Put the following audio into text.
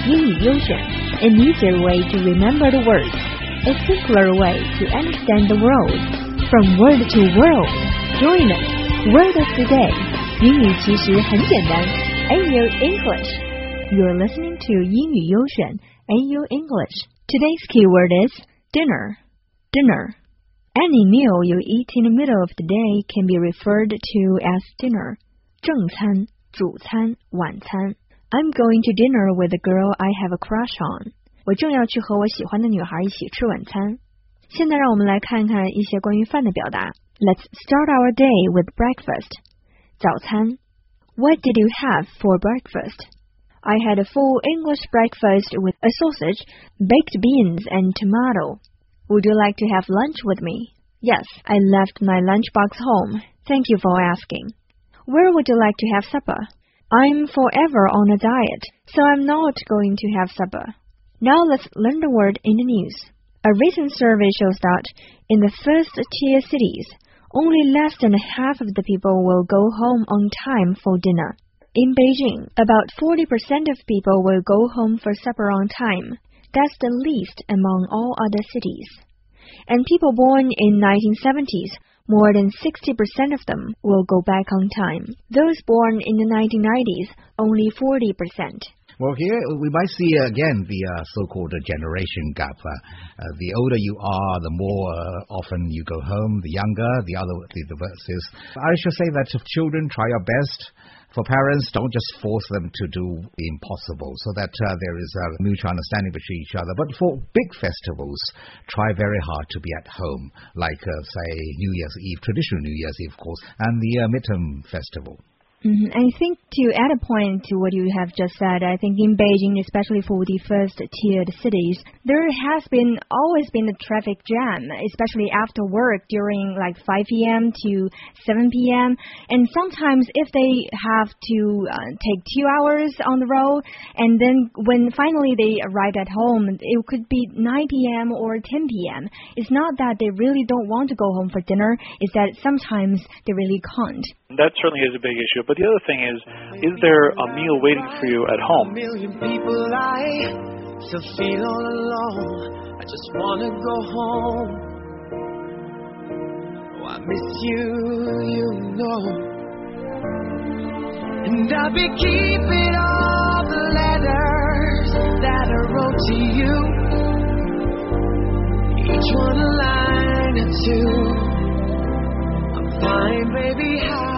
英语优选 an easier way to remember the words, a simpler way to understand the world. From word to world, join us. Word of the day. 英语其实很简单 AU English. You're listening to 英语优选 AU English. Today's keyword is dinner. Dinner. Any meal you eat in the middle of the day can be referred to as dinner. 正餐、主餐、晚餐。I'm going to dinner with a girl I have a crush on. 我正要去和我喜欢的女孩一起吃晚餐。现在让我们来看看一些关于饭的表达。Let's start our day with breakfast. 早餐。What did you have for breakfast? I had a full English breakfast with a sausage, baked beans, and tomato. Would you like to have lunch with me? Yes, I left my lunchbox home. Thank you for asking. Where would you like to have supper? I'm forever on a diet, so I'm not going to have supper. Now let's learn the word in the news. A recent survey shows that in the first-tier cities, only less than half of the people will go home on time for dinner. In Beijing, about 40% of people will go home for supper on time. That's the least among all other cities. And people born in 1970s, more than 60% of them will go back on time. Those born in the 1990s, only 40%. Well, here we might see again the so-called generation gap. The older you are, the more often you go home. The younger, the versus. I should say that if children try your best. For parents, don't just force them to do the impossible so that there is a mutual understanding between each other. But for big festivals, try very hard to be at home, like, say, New Year's Eve, traditional New Year's Eve, of course, and the Midterm Festival. I think to add a point to what you have just said, I think in Beijing, especially for the first-tiered cities, there has always been a traffic jam, especially after work during like 5 p.m. to 7 p.m. And sometimes if they have to take 2 hours on the road, and then when finally they arrive at home, it could be 9 p.m. or 10 p.m. It's not that they really don't want to go home for dinner, it's that sometimes they really can't. That certainly is a big issue. But the other thing is there a meal waiting for you at home? A million people to feel all alone. I just want to go home. Oh, I miss you, you know. And I'll be keeping all the letters that I wrote to you. Each one a line or two. I'm fine, baby, how